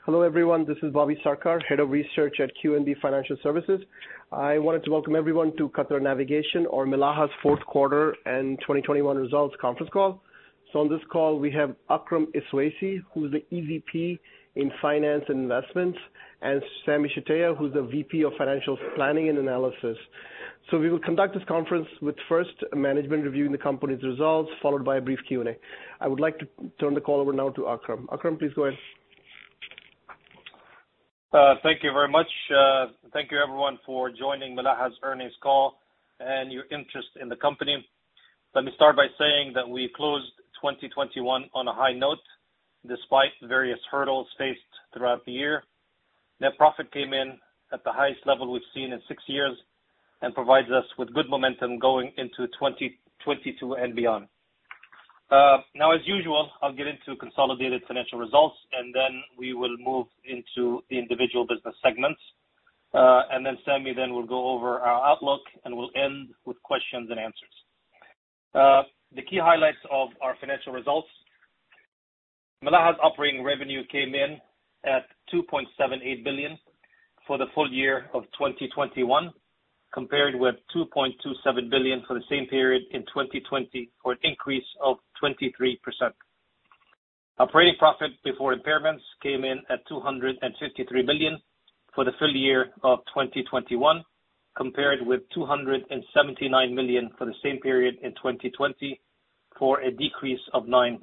Hello, everyone. This is Bobby Sarkar, Head of Research at QNB Financial Services. I wanted to welcome everyone to Qatar Navigation, or Milaha's fourth quarter and 2021 results conference call. So on this call, we have Akram Iswaisi, who's the EVP in Finance and Investments, and Sami Shtayyeh, who's the VP of Financial Planning and Analysis. So we will conduct this conference with first management reviewing the company's results, followed by a brief Q&A. I would like to turn the call over now to Akram. Akram, please go ahead. Thank you very much. Thank you, everyone, for joining Milaha's earnings call and your interest in the company. Let me start by saying that we closed 2021 on a high note, despite various hurdles faced throughout the year. Net profit came in at the highest level we've seen in 6 years and provides us with good momentum going into 2022 and beyond. Now, as usual, I'll get into consolidated financial results, and then we will move into the individual business segments. And then Sami will go over our outlook, and we'll end with questions and answers. The key highlights of our financial results. Milaha's operating revenue came in at 2.78 billion for the full year of 2021, compared with 2.27 billion for the same period in 2020, for an increase of 23%. Operating profit before impairments came in at 253 million for the full year of 2021, compared with 279 million for the same period in 2020, for a decrease of 9%.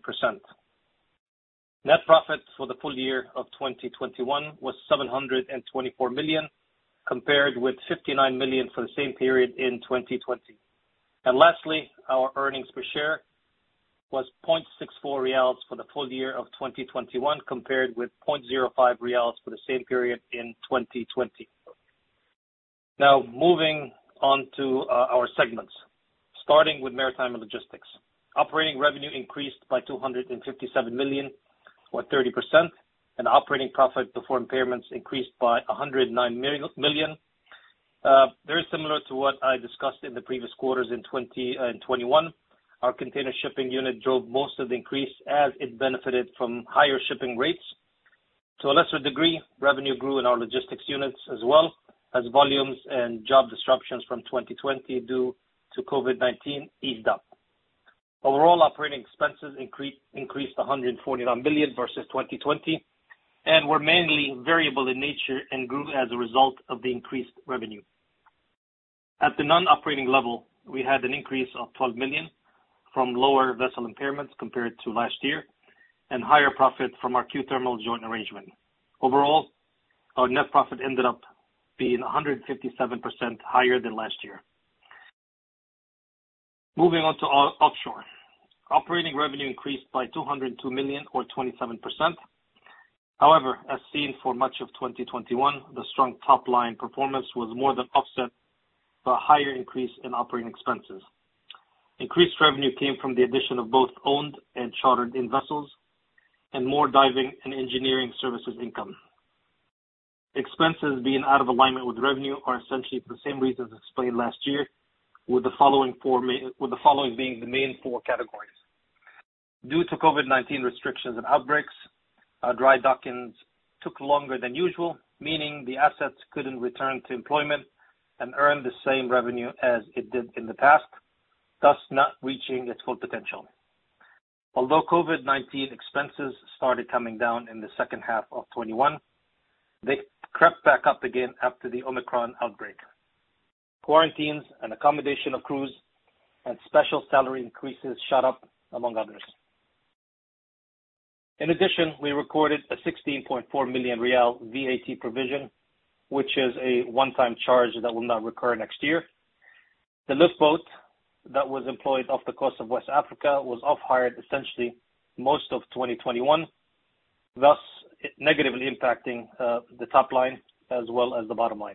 Net profit for the full year of 2021 was 724 million, compared with 59 million for the same period in 2020. And lastly, our earnings per share was 0.64 riyals for the full year of 2021, compared with 0.05 riyals for the same period in 2020. Now, moving on to our segments, starting with Maritime and Logistics. Operating revenue increased by 257 million, or 30%, and operating profit before impairments increased by 109 million. Very similar to what I discussed in the previous quarters in 2021. Our container shipping unit drove most of the increase as it benefited from higher shipping rates. To a lesser degree, revenue grew in our logistics units as well, as volumes and job disruptions from 2020 due to COVID-19 eased up. Overall, operating expenses increased 149 billion versus 2020, and were mainly variable in nature and grew as a result of the increased revenue. At the non-operating level, we had an increase of 12 million from lower vessel impairments compared to last year, and higher profit from our Q-Terminal joint arrangement. Overall, our net profit ended up being 157% higher than last year. Moving on to offshore. Operating revenue increased by 202 million, or 27%. However, as seen for much of 2021, the strong top-line performance was more than offset by a higher increase in operating expenses. Increased revenue came from the addition of both owned and chartered-in vessels, and more diving and engineering services income. Expenses being out of alignment with revenue are essentially for the same reasons explained last year, with the following being the main four categories. Due to COVID-19 restrictions and outbreaks, our dry dockings took longer than usual, meaning the assets couldn't return to employment and earn the same revenue as it did in the past, thus not reaching its full potential. Although COVID-19 expenses started coming down in the second half of 2021, they crept back up again after the Omicron outbreak. Quarantines and accommodation of crews and special salary increases shot up, among others. In addition, we recorded a 16.4 million riyal VAT provision, which is a one-time charge that will not recur next year. The lift boat that was employed off the coast of West Africa was off-hired essentially most of 2021, thus negatively impacting the top line as well as the bottom line.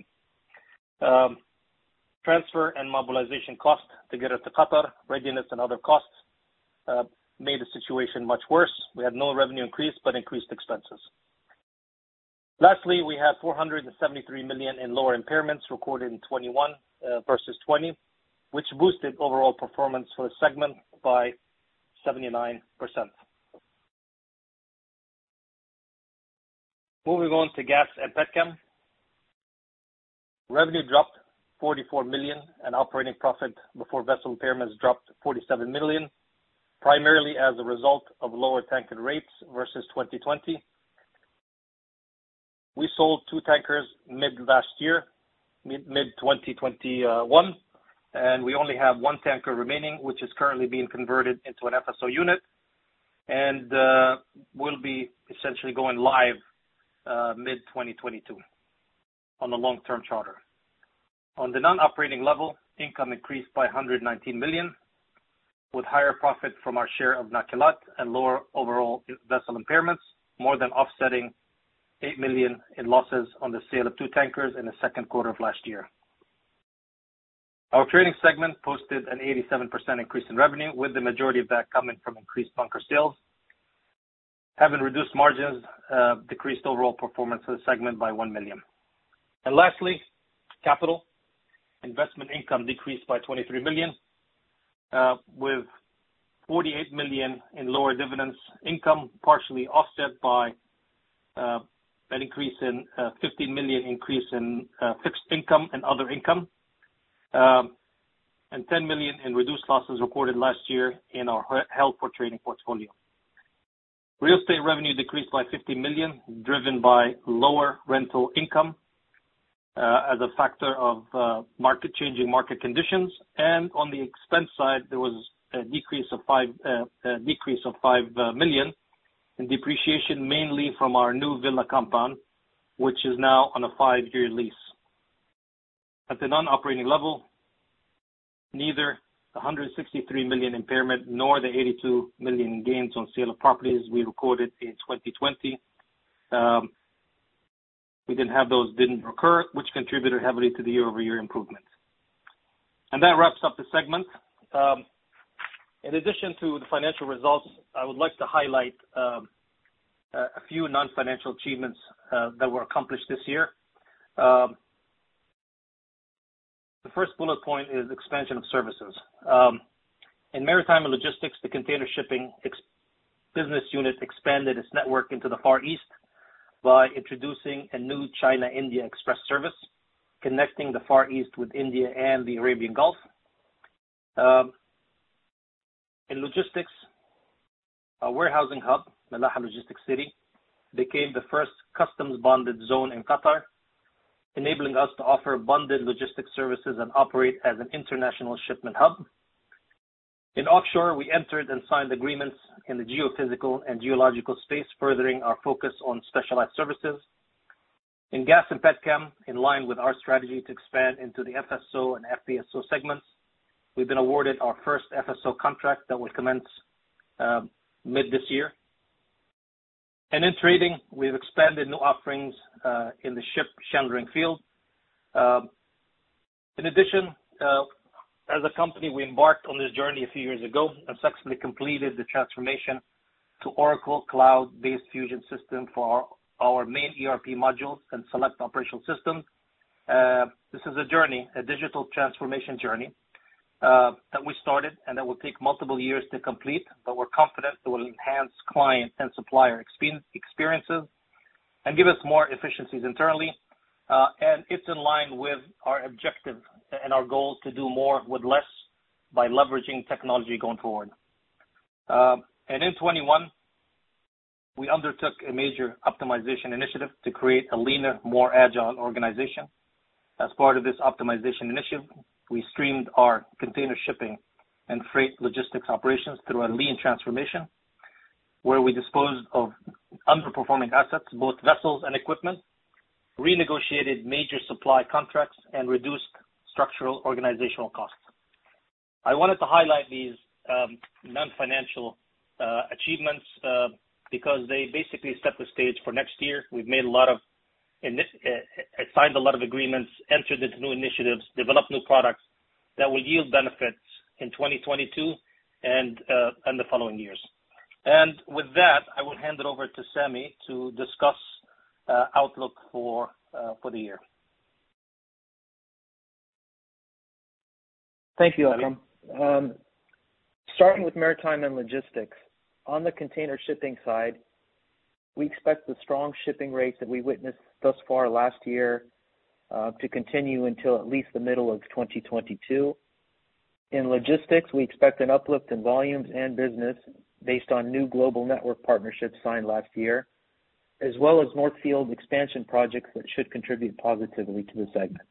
Transfer and mobilization costs to get it to Qatar, readiness and other costs made the situation much worse. We had no revenue increase, but increased expenses. Lastly, we had 473 million in lower impairments recorded in 21 versus 20, which boosted overall performance for the segment by 79%. Moving on to gas and petchem. Revenue dropped 44 million and operating profit before vessel impairments dropped 47 million, primarily as a result of lower tanker rates versus 2020. We sold 2 tankers mid-last year, mid-2021, and we only have 1 tanker remaining, which is currently being converted into an FSO unit and will be essentially going live mid-2022 on a long-term charter. On the non-operating level, income increased by 119 million, with higher profit from our share of Nakilat and lower overall vessel impairments, more than offsetting 8 million in losses on the sale of 2 tankers in the second quarter of last year. Our trading segment posted an 87% increase in revenue, with the majority of that coming from increased bunker sales. Having reduced margins, decreased overall performance of the segment by 1 million. And lastly, capital. Investment income decreased by 23 million, with 48 million in lower dividends income, partially offset by an increase in 15 million increase in fixed income and other income, and 10 million in reduced losses recorded last year in our held for trading portfolio. Real estate revenue decreased by 50 million, driven by lower rental income as a factor of changing market conditions. And on the expense side, there was a decrease of 5 million in depreciation, mainly from our new villa compound, which is now on a 5-year lease. At the non-operating level, neither the 163 million impairment nor the 82 million gains on sale of properties we recorded in 2020. Didn't recur, which contributed heavily to the year-over-year improvement. And that wraps up the segment. In addition to the financial results, I would like to highlight a few non-financial achievements that were accomplished this year. The first bullet point is expansion of services. In maritime and logistics, the container shipping business unit expanded its network into the Far East by introducing a new China-India express service, connecting the Far East with India and the Arabian Gulf. In logistics, our warehousing hub, Milaha Logistics City, became the first customs bonded zone in Qatar, enabling us to offer bonded logistics services and operate as an international shipment hub. In offshore, we entered and signed agreements in the geophysical and geological space, furthering our focus on specialized services. In gas and petchem, in line with our strategy to expand into the FSO and FPSO segments, we've been awarded our first FSO contract that will commence mid this year. And in trading, we've expanded new offerings in the ship chandlering field. In addition, as a company, we embarked on this journey a few years ago and successfully completed the transformation to Oracle Cloud-based Fusion system for our main ERP modules and select operational systems. This is a journey, a digital transformation journey that we started and that will take multiple years to complete, but we're confident it will enhance client and supplier experiences and give us more efficiencies internally. And it's in line with our objective and our goal to do more with less by leveraging technology going forward. And in 21, we undertook a major optimization initiative to create a leaner, more agile organization. As part of this optimization initiative, we streamed our container shipping and freight logistics operations through a lean transformation, where we disposed of underperforming assets, both vessels and equipment, renegotiated major supply contracts, and reduced structural organizational costs. I wanted to highlight these non-financial achievements because they basically set the stage for next year. We've made signed a lot of agreements, entered into new initiatives, developed new products that will yield benefits in 2022 and the following years. And with that, I will hand it over to Sami to discuss outlook for the year. Thank you, Akram. Starting with maritime and logistics. On the container shipping side, we expect the strong shipping rates that we witnessed thus far last year to continue until at least the middle of 2022. In logistics, we expect an uplift in volumes and business based on new global network partnerships signed last year, as well as Northfield expansion projects that should contribute positively to the segment.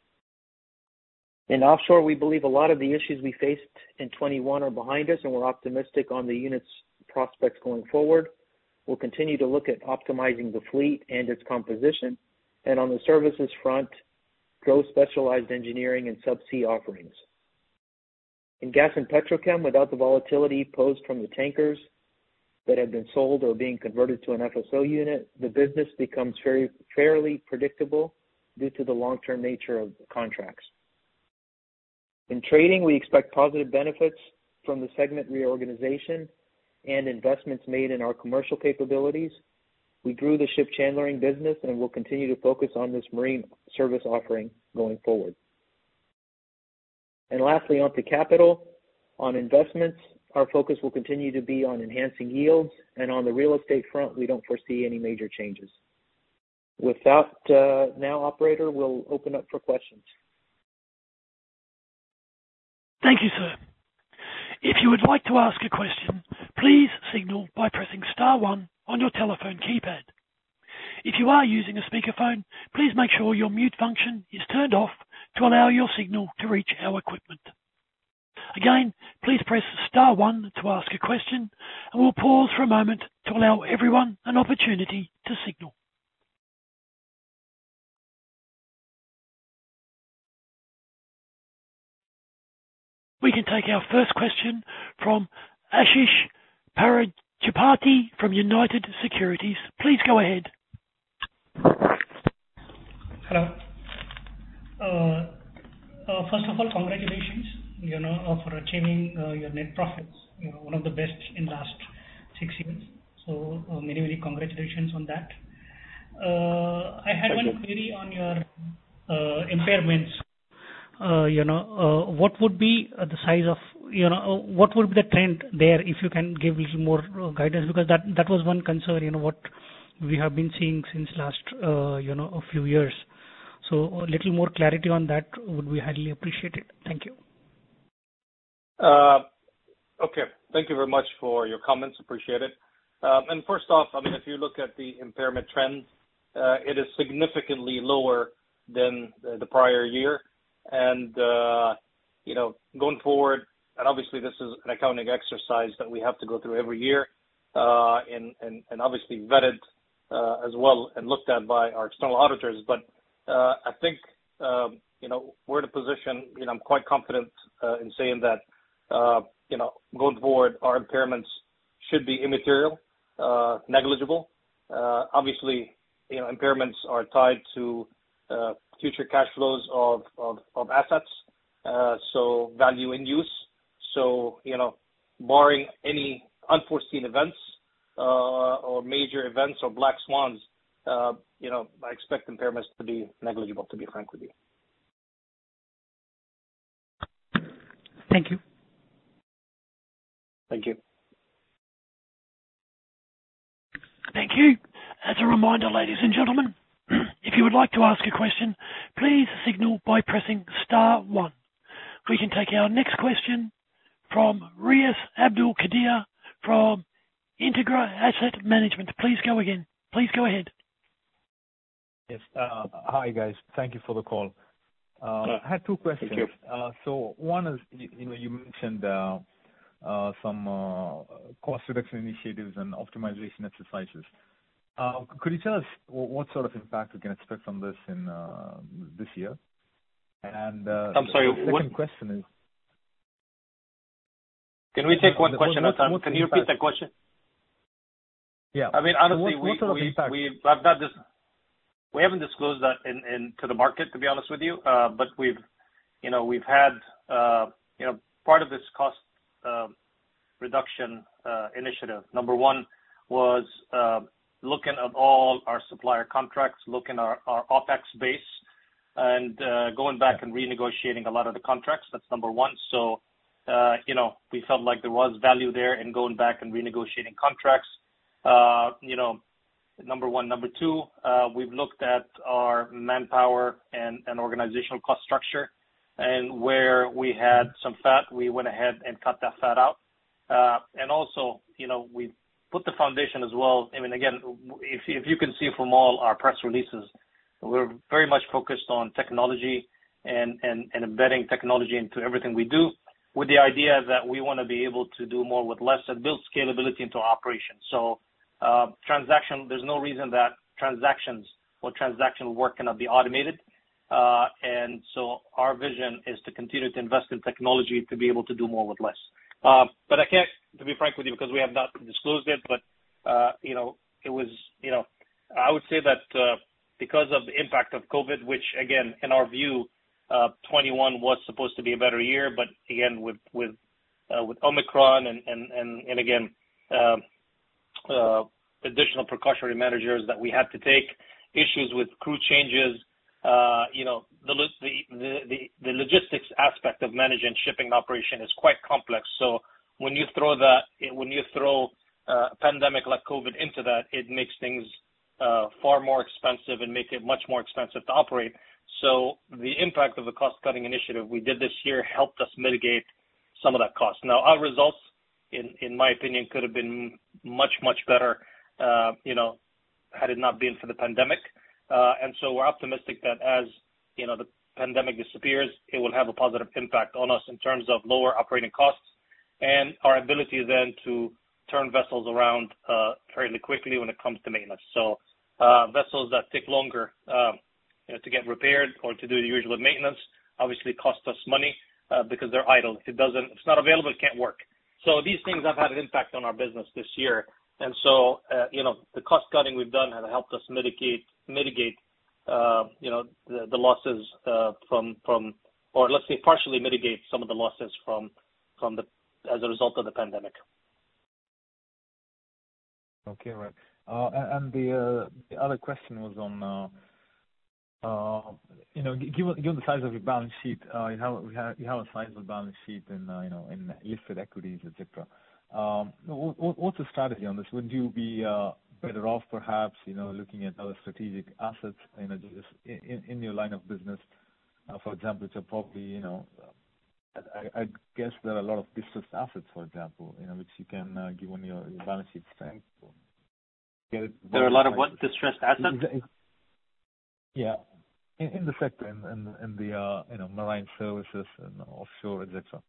In offshore, we believe a lot of the issues we faced in 21 are behind us, and we're optimistic on the unit's prospects going forward. We'll continue to look at optimizing the fleet and its composition, and on the services front, grow specialized engineering and subsea offerings. In gas and petrochem, without the volatility posed from the tankers that have been sold or being converted to an FSO unit, the business becomes fairly predictable due to the long-term nature of the contracts. In trading, we expect positive benefits from the segment reorganization and investments made in our commercial capabilities. We grew the ship chandlering business and will continue to focus on this marine service offering going forward. And lastly, on to capital. On investments, our focus will continue to be on enhancing yields, and on the real estate front, we don't foresee any major changes. With that, now, operator, we'll open up for questions. Thank you, sir. If you would like to ask a question, please signal by pressing star one on your telephone keypad. If you are using a speakerphone, please make sure your mute function is turned off to allow your signal to reach our equipment. Again, please press star one to ask a question, and we'll pause for a moment to allow everyone an opportunity to signal. We can take our first question from Ashish Parajapati from United Securities. Please go ahead. Hello. First of all, congratulations, for achieving your net profits, one of the best in last 6 years. So many, many congratulations on that. I had one query on your impairments. What would be the size of, what would be the trend there, if you can give a little more guidance, because that was one concern, what we have been seeing since last, a few years. So a little more clarity on that would be highly appreciated. Thank you. Okay. Thank you very much for your comments. Appreciate it. And first off, if you look at the impairment trend, it is significantly lower than the prior year. And, going forward, and obviously this is an accounting exercise that we have to go through every year, and obviously vetted as well and looked at by our external auditors. But I think, we're in a position, I'm quite confident in saying that, going forward, our impairments should be immaterial, negligible. Obviously, impairments are tied to future cash flows of assets, so value in use. So, barring any unforeseen events or major events or black swans, I expect impairments to be negligible, to be frank with you. Thank you. Thank you. Thank you. As a reminder, ladies and gentlemen, if you would like to ask a question, please signal by pressing star one. We can take our next question from Rias Abdul Kadir from Integra Asset Management. Please go ahead. Yes. Hi, guys. Thank you for the call. I had two questions. Thank you. So one is, you mentioned some cost reduction initiatives and optimization exercises. Could you tell us what sort of impact we can expect from this in this year? And I'm sorry. The second question is. Can we take one question at a time? Can you repeat that question? Yeah. Honestly, what sort of impact? We haven't disclosed that to the market, to be honest with you. But we've had, part of this cost reduction initiative. Number one was looking at all our supplier contracts, looking at our OPEX base, and going back and renegotiating a lot of the contracts. That's number one. So, we felt like there was value there in going back and renegotiating contracts. number one. Number two, we've looked at our manpower and organizational cost structure, and where we had some fat, we went ahead and cut that fat out. And also, we put the foundation as well. I mean, again, if you can see from all our press releases, we're very much focused on technology and embedding technology into everything we do, with the idea that we want to be able to do more with less and build scalability into our operations. So there's no reason that transactional work cannot be automated. And so our vision is to continue to invest in technology to be able to do more with less. But I can't, to be frank with you, because we have not disclosed it, but, it was, I would say that because of the impact of COVID, which again, in our view, 21 was supposed to be a better year, but again, with Omicron and again, additional precautionary measures that we had to take, issues with crew changes, the logistics aspect of managing shipping and operation is quite complex. So when you throw a pandemic like COVID into that, it makes things far more expensive and make it much more expensive to operate. So the impact of the cost-cutting initiative we did this year helped us mitigate some of that cost. Now, our results, in my opinion, could have been much, much better, had it not been for the pandemic. And so we're optimistic that as, the pandemic disappears, it will have a positive impact on us in terms of lower operating costs and our ability then to turn vessels around fairly quickly when it comes to maintenance. So vessels that take longer to get repaired or to do the usual maintenance obviously cost us money because they're idle. If it's not available, it can't work. So these things have had an impact on our business this year. And so, the cost cutting we've done has helped us mitigate the losses from, or let's say partially mitigate some of the losses as a result of the pandemic. Okay, right. And the other question was on, given the size of your balance sheet, you have a sizable balance sheet in listed equities, etc. What's the strategy on this? Would you be better off, perhaps, looking at other strategic assets, just in your line of business, for example, which are probably, I guess there are a lot of distressed assets, for example, which you can give on your balance sheet strength. There are a lot of what? Distressed assets? Yeah, in the sector, in the marine services and offshore, etc.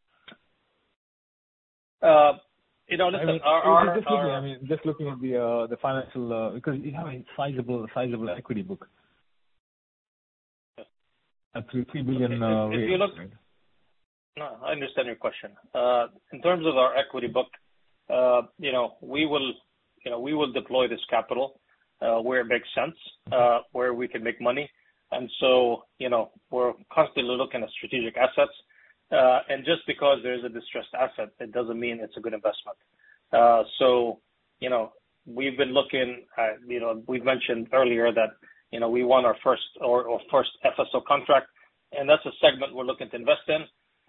Just looking at the financial, because you have a sizable equity book. At $3 billion. If you look, no, I understand your question. In terms of our equity book, we will deploy this capital where it makes sense, where we can make money, and so we're constantly looking at strategic assets. And just because there's a distressed asset, it doesn't mean it's a good investment. We've been looking at, we've mentioned earlier that, we won our first FSO contract, and that's a segment we're looking to invest in.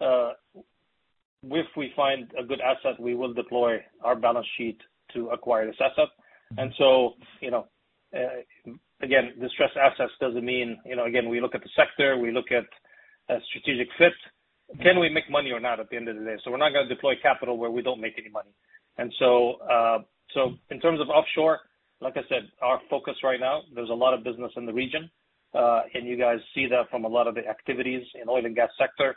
If we find a good asset, we will deploy our balance sheet to acquire this asset. And so, again, distressed assets doesn't mean, again, we look at the sector, we look at a strategic fit. Can we make money or not at the end of the day? So we're not going to deploy capital where we don't make any money. And so in terms of offshore, like I said, our focus right now, there's a lot of business in the region, and you guys see that from a lot of the activities in oil and gas sector,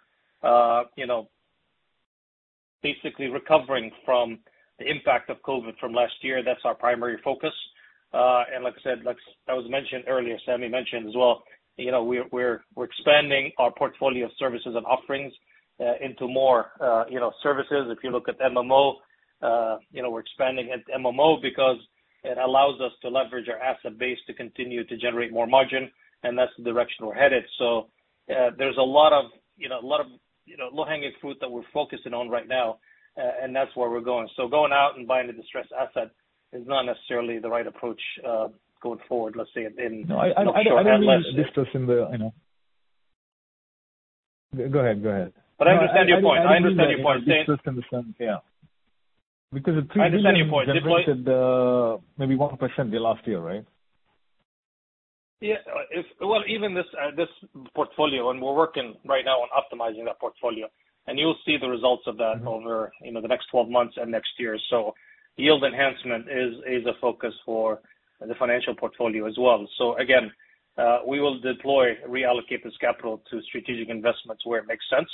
basically recovering from the impact of COVID from last year. That's our primary focus. And like I said, like I was mentioned earlier, Sami mentioned as well, we're expanding our portfolio of services and offerings into more, services. If you look at MMO, we're expanding at MMO because it allows us to leverage our asset base to continue to generate more margin, and that's the direction we're headed. So there's a lot of low-hanging fruit that we're focusing on right now, and that's where we're going. So going out and buying a distressed asset is not necessarily the right approach going forward. Let's say in I don't mean distress in the Go ahead. But I understand your point. I understand your point. Distress in the sense, yeah. Because the I understand your point. generated maybe 1% the last year, right? Yeah. Even this portfolio, and we're working right now on optimizing that portfolio, and you'll see the results of that over the next 12 months and next year. So yield enhancement is a focus for the financial portfolio as well. So again, we will reallocate this capital to strategic investments where it makes sense.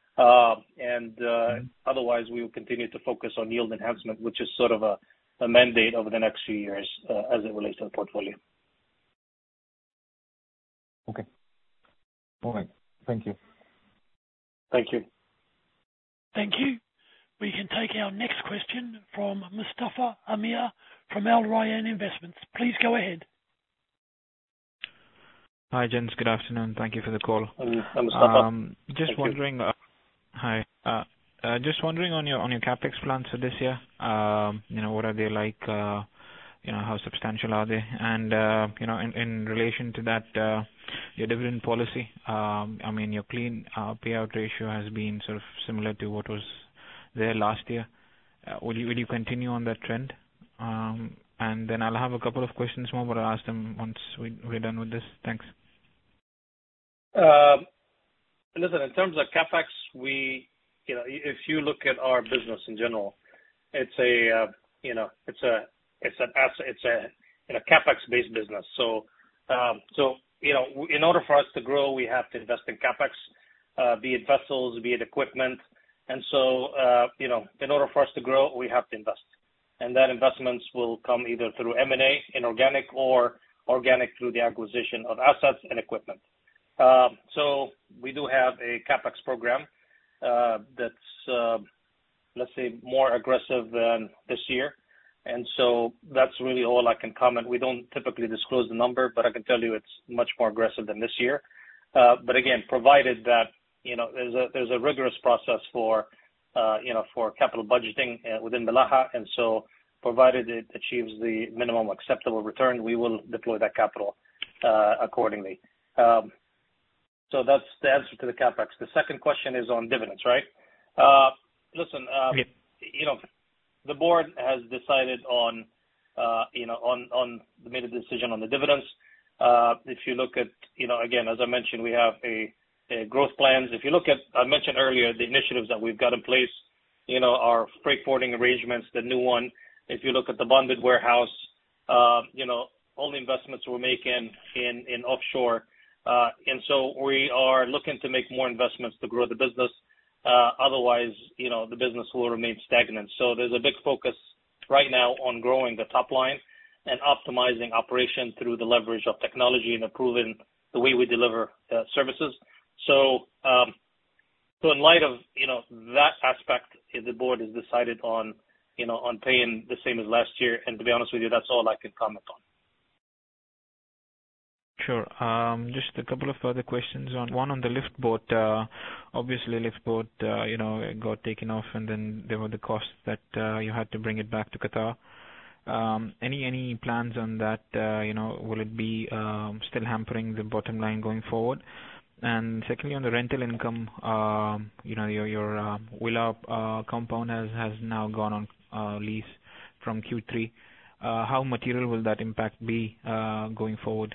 Otherwise, we will continue to focus on yield enhancement, which is sort of a mandate over the next few years as it relates to the portfolio. Okay. All right. Thank you. Thank you. Thank you. We can take our next question from Mustafa Amir from Al Rayan Investments. Please go ahead. Hi, gents. Good afternoon. Thank you for the call. Hi, Mustafa. Just wondering. Hi. Just wondering on your capex plans for this year. What are they like? How substantial are they? And in relation to that, your dividend policy. Your clean payout ratio has been sort of similar to what was there last year. Will you continue on that trend? And then I'll have a couple of questions more, but I'll ask them once we're done with this. Thanks. Listen, in terms of capex, if you look at our business in general, it's a capex-based business. So in order for us to grow, we have to invest in capex, be it vessels, be it equipment, and so in order for us to grow, we have to invest, and that investments will come either through M&A, inorganic, or organic through the acquisition of assets and equipment. So we do have a capex program that's let's say more aggressive than this year. And so that's really all I can comment. We don't typically disclose the number, but I can tell you it's much more aggressive than this year. But again, provided that there's a rigorous process for capital budgeting within Milaha, and so provided it achieves the minimum acceptable return, we will deploy that capital accordingly. So that's the answer to the capex. The second question is on dividends, right? Listen, the board has decided made a decision on the dividends. If you look at, again, as I mentioned, we have a growth plans. If you look at, I mentioned earlier, the initiatives that we've got in place, our freight forwarding arrangements, the new one. If you look at the bonded warehouse, all the investments we're making in offshore. And so we are looking to make more investments to grow the business. Otherwise, the business will remain stagnant. So there's a big focus right now on growing the top line and optimizing operation through the leverage of technology and improving the way we deliver services. So in light of that aspect, the board has decided on paying the same as last year. And to be honest with you, that's all I can comment on. Sure. Just a couple of further questions on the lift boat. Obviously, lift boat, got taken off, and then there were the costs that you had to bring it back to Qatar. Any plans on that? Will it be still hampering the bottom line going forward? And secondly, on the rental income, your Willa compound has now gone on lease from Q3. How material will that impact be going forward?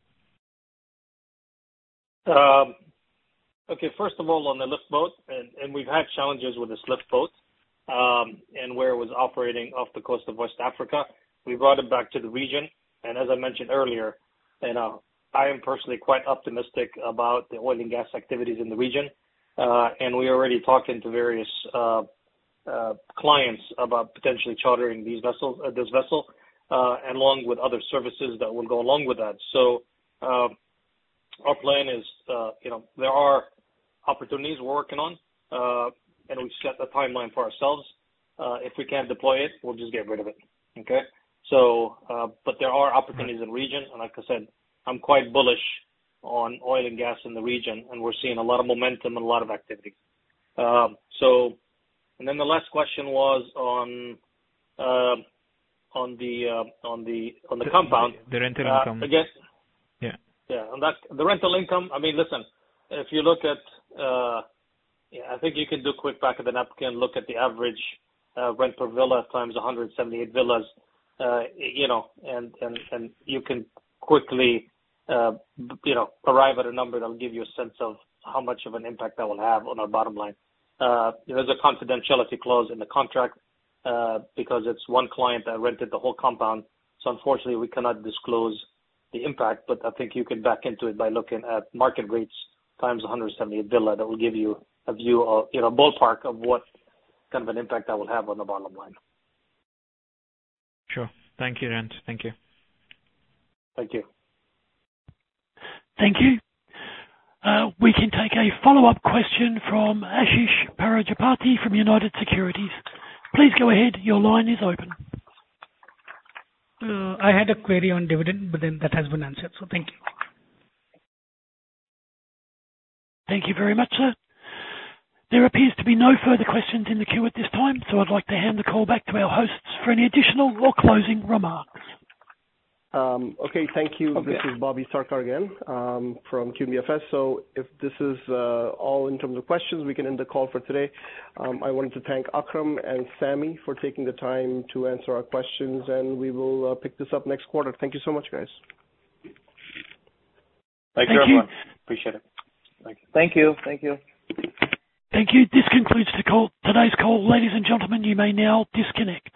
Okay, first of all, on the lift boat, and we've had challenges with this lift boat, and where it was operating off the coast of West Africa. We brought it back to the region, and as I mentioned earlier, I am personally quite optimistic about the oil and gas activities in the region, and we're already talking to various clients about potentially chartering this vessel, along with other services that will go along with that. So our plan is, there are opportunities we're working on, and we've set a timeline for ourselves. If we can't deploy it, we'll just get rid of it. Okay? So, but there are opportunities in the region, and like I said, I'm quite bullish on oil and gas in the region, and we're seeing a lot of momentum and a lot of activity. And then the last question was on the compound. The rental income. Again. Yeah. Yeah, and the rental income, listen, if you look at, I think you can do quick back of the napkin, look at the average rent per villa times 178 villas, and you can quickly arrive at a number that will give you a sense of how much of an impact that will have on our bottom line. There's a confidentiality clause in the contract because it's one client that rented the whole compound. So unfortunately, we cannot disclose the impact, but I think you can back into it by looking at market rates times 178 villa. That will give you a view of, ballpark of what kind of an impact that will have on the bottom line. Sure. Thank you, Rent. Thank you. Thank you. Thank you. We can take a follow-up question from Ashish Parajapati from United Securities. Please go ahead. Your line is open. I had a query on dividend, but then that has been answered. So thank you. Thank you very much, sir. There appears to be no further questions in the queue at this time, so I'd like to hand the call back to our hosts for any additional or closing remarks. Okay, thank you. Okay. This is Bobby Sarkar again from QNBFS. So if this is all in terms of questions, we can end the call for today. I wanted to thank Akram and Sammy for taking the time to answer our questions, and we will pick this up next quarter. Thank you so much, guys. Thank you, everyone. Appreciate it. Thank you. Thank you. Thank you. Thank you. This concludes today's call. Ladies and gentlemen, you may now disconnect.